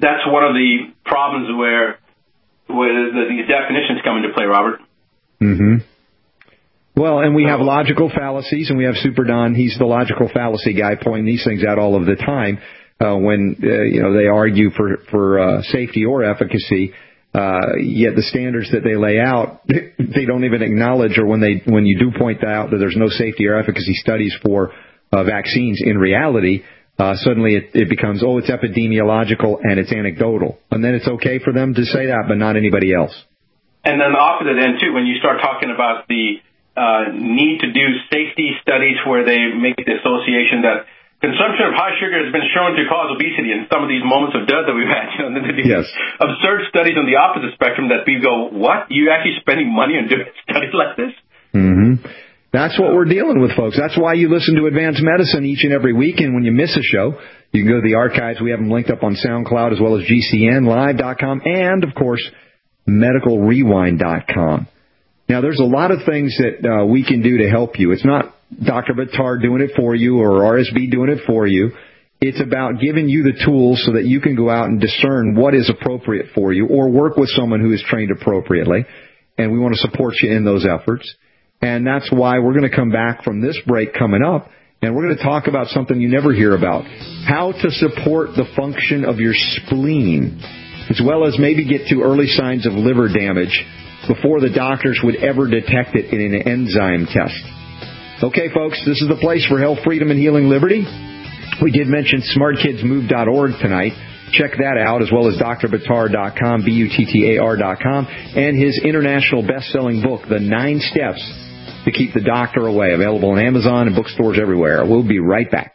that's one of the problems where these definitions come into play, Robert. Mm-hmm. Well, and we have logical fallacies, and we have Super Don. He's the logical fallacy guy, pointing these things out all of the time when they argue for safety or efficacy. Yet the standards that they lay out, they don't even acknowledge, or when you do point out that there's no safety or efficacy studies for vaccines, in reality, suddenly it becomes, it's epidemiological and it's anecdotal. And then it's okay for them to say that, but not anybody else. And then the opposite end, too, when you start talking about the need to do safety studies where they make the association that consumption of high sugar has been shown to cause obesity, and some of these moments of dud that we've had, yes. Absurd studies on the opposite spectrum that people go, what? You actually spending money on doing studies like this? Mm-hmm. That's what we're dealing with, folks. That's why you listen to Advanced Medicine each and every week, and when you miss a show, you can go to the archives. We have them linked up on SoundCloud as well as GCNlive.com and, of course, MedicalRewind.com. Now, there's a lot of things that we can do to help you. It's not Dr. Buttar doing it for you or RSB doing it for you. It's about giving you the tools so that you can go out and discern what is appropriate for you or work with someone who is trained appropriately. And we want to support you in those efforts. And that's why we're going to come back from this break coming up, and we're going to talk about something you never hear about, how to support the function of your spleen, as well as maybe get to early signs of liver damage before the doctors would ever detect it in an enzyme test. Okay, folks, this is the place for health, freedom, and healing liberty. We did mention smartkidsmove.org tonight. Check that out, as well as drbuttar.com, BUTTAR.com, and his international best-selling book, The 9 Steps to Keep the Doctor Away, available on Amazon and bookstores everywhere. We'll be right back.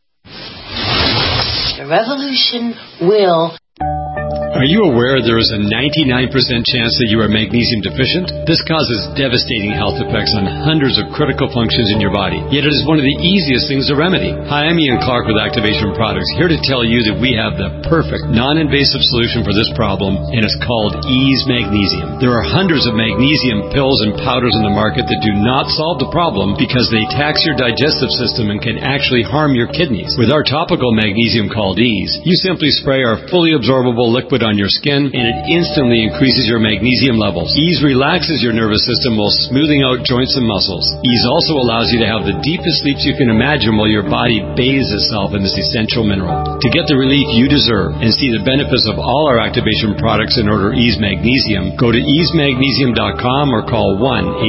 The revolution will... Are you aware there is a 99% chance that you are magnesium deficient? This causes devastating health effects on hundreds of critical functions in your body, yet it is one of the easiest things to remedy. Hi, I'm Ian Clark with Activation Products, here to tell you that we have the perfect non-invasive solution for this problem, and it's called Ease Magnesium. There are hundreds of magnesium pills and powders in the market that do not solve the problem because they tax your digestive system and can actually harm your kidneys. With our topical magnesium called Ease, you simply spray our fully absorbable liquid on your skin, and it instantly increases your magnesium levels. Ease relaxes your nervous system while smoothing out joints and muscles. Ease also allows you to have the deepest sleeps you can imagine while your body bathes itself in this essential mineral. To get the relief you deserve and see the benefits of all our Activation products and order Ease Magnesium, go to easemagnesium.com or call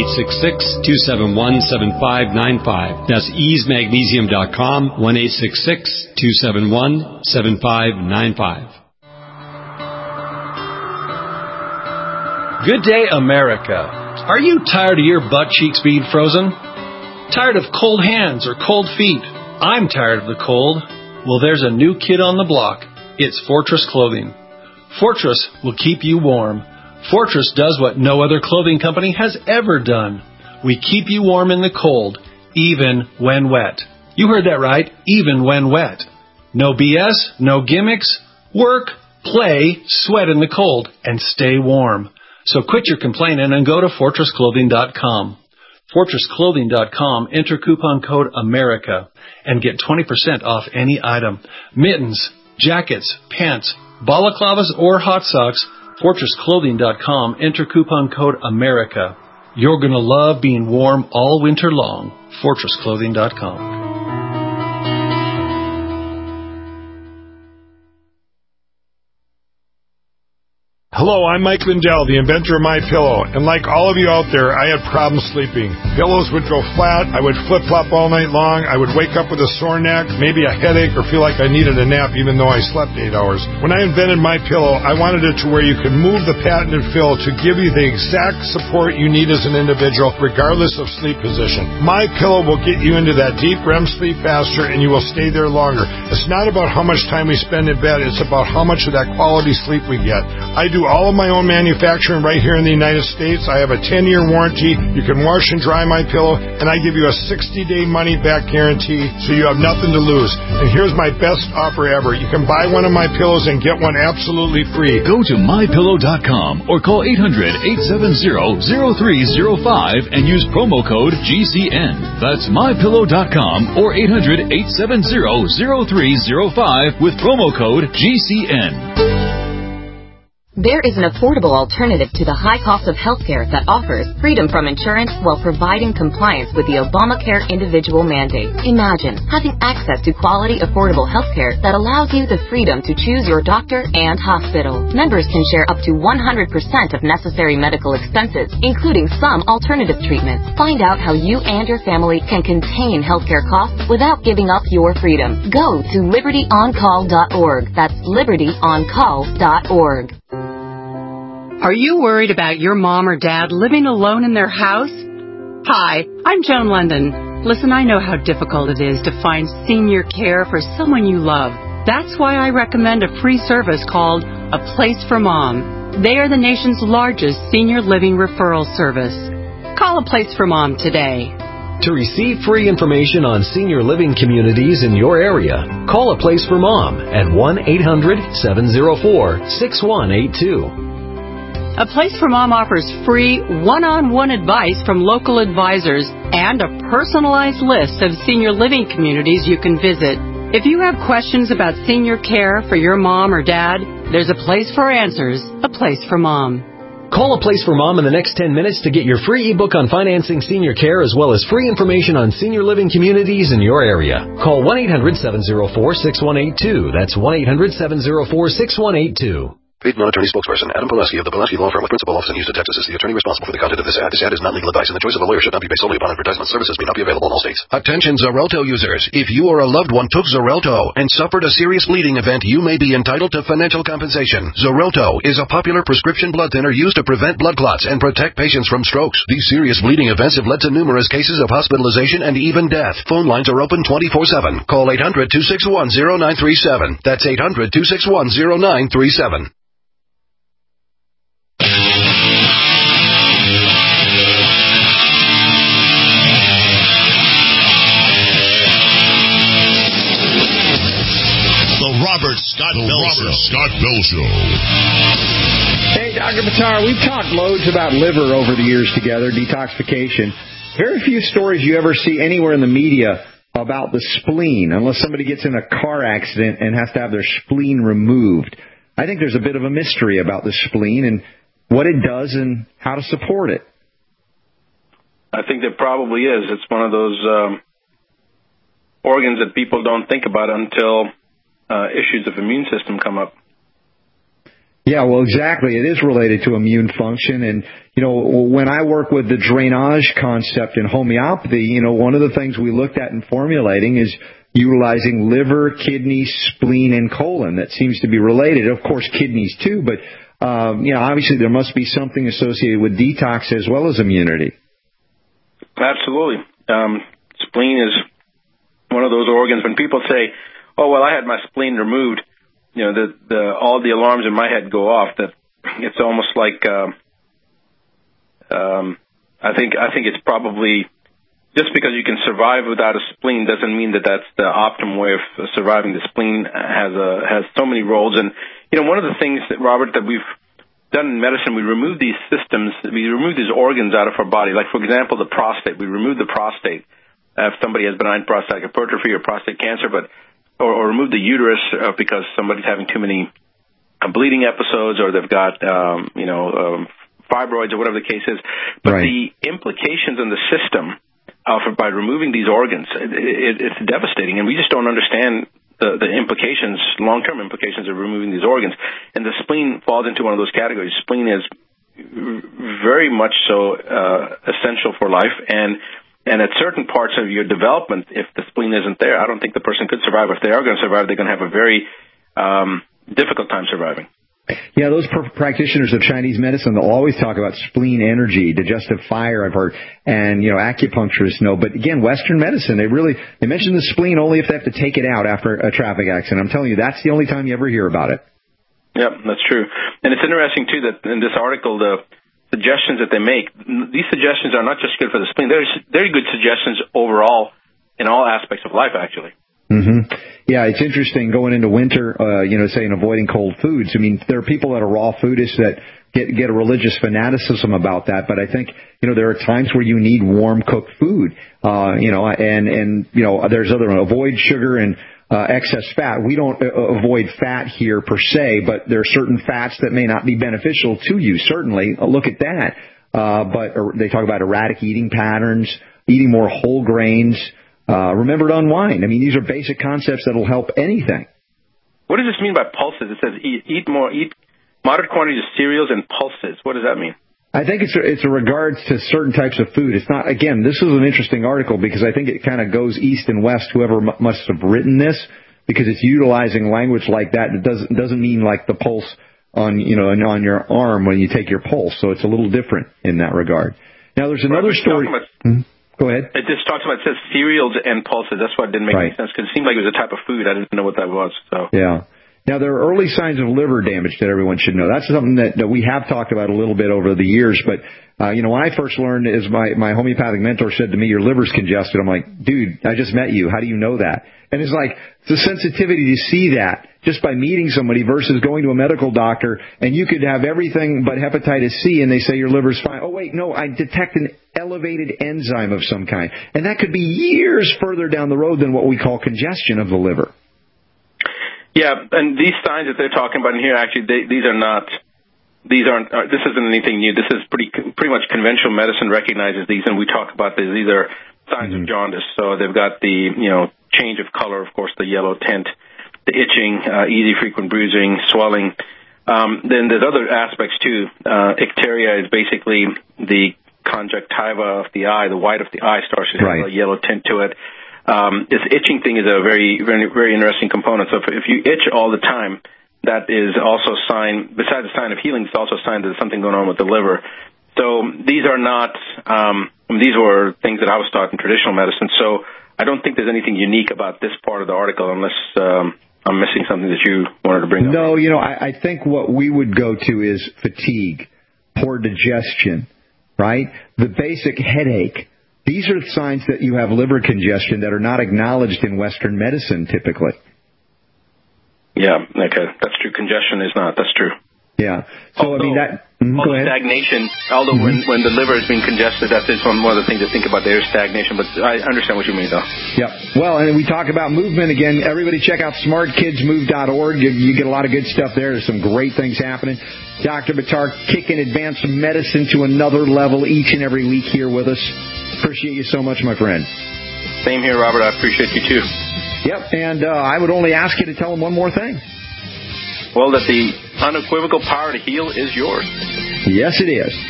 1-866-271-7595. That's easemagnesium.com, 1-866-271-7595. Good day, America. Are you tired of your butt cheeks being frozen? Tired of cold hands or cold feet? I'm tired of the cold. Well, there's a new kid on the block. It's Fortress Clothing. Fortress will keep you warm. Fortress does what no other clothing company has ever done. We keep you warm in the cold, even when wet. You heard that right, even when wet. No BS, no gimmicks. Work, play, sweat in the cold, and stay warm. So quit your complaining and go to FortressClothing.com. FortressClothing.com, enter coupon code AMERICA and get 20% off any item. Mittens, jackets, pants, balaclavas, or hot socks, FortressClothing.com, enter coupon code AMERICA. You're going to love being warm all winter long. FortressClothing.com. Hello, I'm Mike Lindell, the inventor of MyPillow, and like all of you out there, I had problems sleeping. Pillows would go flat, I would flip-flop all night long, I would wake up with a sore neck, maybe a headache, or feel like I needed a nap even though I slept 8 hours. When I invented MyPillow, I wanted it to where you could move the patented fill to give you the exact support you need as an individual, regardless of sleep position. MyPillow will get you into that deep REM sleep faster, and you will stay there longer. It's not about how much time we spend in bed, it's about how much of that quality sleep we get. I do all of my own manufacturing right here in the United States. I have a 10-year warranty. You can wash and dry my pillow, and I give you a 60-day money-back guarantee, so you have nothing to lose. And here's my best offer ever. You can buy one of my pillows and get one absolutely free. Go to MyPillow.com or call 800-870-0305 and use promo code GCN. That's MyPillow.com or 800-870-0305 with promo code GCN. There is an affordable alternative to the high cost of healthcare that offers freedom from insurance while providing compliance with the Obamacare individual mandate. Imagine having access to quality, affordable healthcare that allows you the freedom to choose your doctor and hospital. Members can share up to 100% of necessary medical expenses, including some alternative treatments. Find out how you and your family can contain healthcare costs without giving up your freedom. Go to libertyoncall.org. That's libertyoncall.org. Are you worried about your mom or dad living alone in their house? Hi, I'm Joan London. Listen, I know how difficult it is to find senior care for someone you love. That's why I recommend a free service called A Place for Mom. They are the nation's largest senior living referral service. Call A Place for Mom today. To receive free information on senior living communities in your area, call A Place for Mom at 1-800-704-6182. A Place for Mom offers free one-on-one advice from local advisors and a personalized list of senior living communities you can visit. If you have questions about senior care for your mom or dad, there's a place for answers, A Place for Mom. Call A Place for Mom in the next 10 minutes to get your free ebook on financing senior care as well as free information on senior living communities in your area. Call 1-800-704-6182. That's 1-800-704-6182. Paid non-attorney spokesperson Adam Pulaski of the Pulaski Law Firm with principal office in Houston, Texas, is the attorney responsible for the content of this ad. This ad is not legal advice, and the choice of a lawyer should not be based solely upon advertisement. Services may not be available in all states. Attention Xarelto users. If you or a loved one took Xarelto and suffered a serious bleeding event, you may be entitled to financial compensation. Xarelto is a popular prescription blood thinner used to prevent blood clots and protect patients from strokes. These serious bleeding events have led to numerous cases of hospitalization and even death. Phone lines are open 24/7. Call 800-261-0937. That's 800-261-0937. Robert Scott Bell Show. Hey, Dr. Buttar, we've talked loads about liver over the years together, detoxification. Very few stories you ever see anywhere in the media about the spleen, unless somebody gets in a car accident and has to have their spleen removed. I think there's a bit of a mystery about the spleen and what it does and how to support it. I think there probably is. It's one of those organs that people don't think about until issues of immune system come up. Yeah, well, exactly. It is related to immune function. And, you know, when I work with the drainage concept in homeopathy, you know, one of the things we looked at in formulating is utilizing liver, kidney, spleen, and colon. That seems to be related. Of course, kidneys too, but, you know, obviously there must be something associated with detox as well as immunity. Absolutely. Spleen is one of those organs. When people say, oh, well, I had my spleen removed, you know, all the alarms in my head go off. That it's almost like I think it's probably just because you can survive without a spleen doesn't mean that that's the optimum way of surviving. The spleen has so many roles, and you know, one of the things that Robert that we've done in medicine, we remove these systems, we remove these organs out of our body. Like for example, the prostate. We remove the prostate if somebody has benign prostatic hypertrophy or prostate cancer, or remove the uterus because somebody's having too many bleeding episodes, or they've got fibroids or whatever the case is. But right. The implications on the system by removing these organs, it's devastating, and we just don't understand the implications, long-term implications of removing these organs. And the spleen falls into one of those categories. Spleen is very much so essential for life, and at certain parts of your development, if the spleen isn't there, I don't think the person could survive. If they are going to survive, they're going to have a very difficult time surviving. Yeah, those practitioners of Chinese medicine, they'll always talk about spleen energy, digestive fire, I've heard, and, you know, acupuncturists know. But again, Western medicine, they mention the spleen only if they have to take it out after a traffic accident. I'm telling you, that's the only time you ever hear about it. Yep, that's true. And it's interesting, too, that in this article, the suggestions that they make, these suggestions are not just good for the spleen. They're very good suggestions overall in all aspects of life, actually. Mm-hmm. Yeah, it's interesting going into winter, saying avoiding cold foods. I mean, there are people that are raw foodists that get a religious fanaticism about that, but I think, you know, there are times where you need warm cooked food, and there's other one, avoid sugar and excess fat. We don't avoid fat here per se, but there are certain fats that may not be beneficial to you. Certainly, look at that. But they talk about erratic eating patterns, eating more whole grains. Remember to unwind. I mean, these are basic concepts that will help anything. What does this mean by pulses? It says eat moderate quantities of cereals and pulses. What does that mean? I think it's a regards to certain types of food. It's not, again, this is an interesting article because I think it kind of goes east and west, whoever must have written this, because it's utilizing language like that. It doesn't mean like the pulse on your arm when you take your pulse. So it's a little different in that regard. Now there's another story. Go ahead. It just talks about, it says cereals and pulses. That's why it didn't make any sense, because it seemed like it was a type of food. I didn't know what that was. So yeah. Now, there are early signs of liver damage that everyone should know. That's something that we have talked about a little bit over the years. But, when I first learned, is my homeopathic mentor said to me, your liver's congested. I'm like, dude, I just met you. How do you know that? And it's like the sensitivity to see that just by meeting somebody versus going to a medical doctor, and you could have everything but hepatitis C, and they say your liver's fine. Oh, wait, no, I detect an elevated enzyme of some kind. And that could be years further down the road than what we call congestion of the liver. Yeah, and these signs that they're talking about in here, actually, this isn't anything new. This is pretty much conventional medicine recognizes these, and we talk about these. These are signs of jaundice. So they've got the, change of color, of course, the yellow tint, the itching, easy frequent bruising, swelling. Then there's other aspects too. Icteria is basically the conjunctiva of the eye, the white of the eye starts to have a yellow tint to it. This itching thing is a very, very, very interesting component. So if you itch all the time, that is also a sign, besides the sign of healing, it's also a sign that there's something going on with the liver. So these are not, these were things that I was taught in traditional medicine. So I don't think there's anything unique about this part of the article unless I'm missing something that you wanted to bring up. No, I think what we would go to is fatigue, poor digestion, right? The basic headache. These are signs that you have liver congestion that are not acknowledged in Western medicine typically. Yeah, okay, that's true. Congestion is not. That's true. Yeah. So, although, go ahead. Stagnation, although when the liver is being congested, that is one of the things to think about. There is stagnation, but I understand what you mean, though. Yeah. Well, and we talk about movement again. Everybody check out smartkidsmove.org. You get a lot of good stuff there. There's some great things happening. Dr. Buttar kicking advanced medicine to another level each and every week here with us. Appreciate you so much, my friend. Same here, Robert. I appreciate you, too. Yep, and I would only ask you to tell them one more thing. Well, that the unequivocal power to heal is yours. Yes, it is.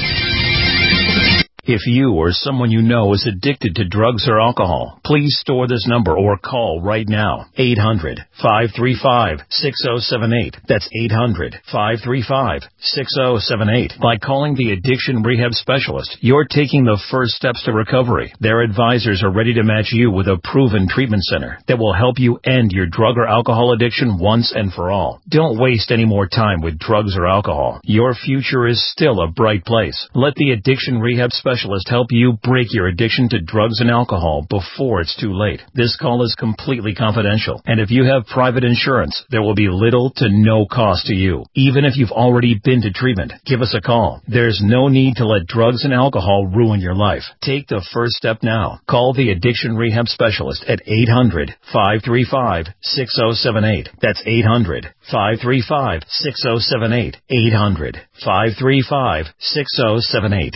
If you or someone you know is addicted to drugs or alcohol, please store this number or call right now. 800-535-6078. That's 800-535-6078. By calling the Addiction Rehab Specialist, you're taking the first steps to recovery. Their advisors are ready to match you with a proven treatment center that will help you end your drug or alcohol addiction once and for all. Don't waste any more time with drugs or alcohol. Your future is still a bright place. Let the Addiction Rehab Specialist help you break your addiction to drugs and alcohol before it's too late. This call is completely confidential, and if you have private insurance, there will be little to no cost to you. Even if you've already been to treatment, give us a call. There's no need to let drugs and alcohol ruin your life. Take the first step now. Call the Addiction Rehab Specialist at 800-535-6078. That's 800-535-6078. 800-535-6078.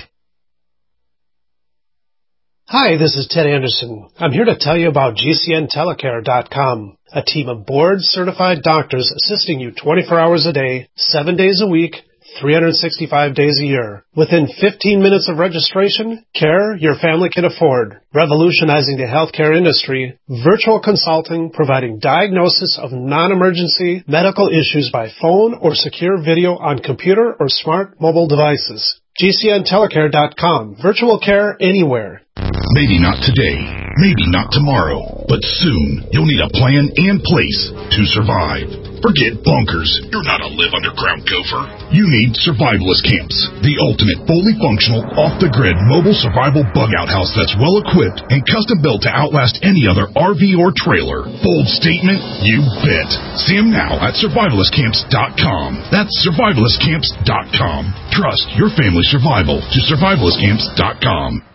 Hi, this is Ted Anderson. I'm here to tell you about GCNtelecare.com, a team of board-certified doctors assisting you 24 hours a day, 7 days a week, 365 days a year. Within 15 minutes of registration, care your family can afford. Revolutionizing the healthcare industry, virtual consulting providing diagnosis of non-emergency medical issues by phone or secure video on computer or smart mobile devices. GCNtelecare.com. Virtual care anywhere. Maybe not today, maybe not tomorrow, but soon you'll need a plan and place to survive. Forget bunkers. You're not a live underground gopher. You need survivalist camps, the ultimate fully functional, off-the-grid mobile survival bug-out house that's well-equipped and custom-built to outlast any other RV or trailer. Bold statement? You bet. See them now at survivalistcamps.com. That's survivalistcamps.com. Trust your family's survival to survivalistcamps.com.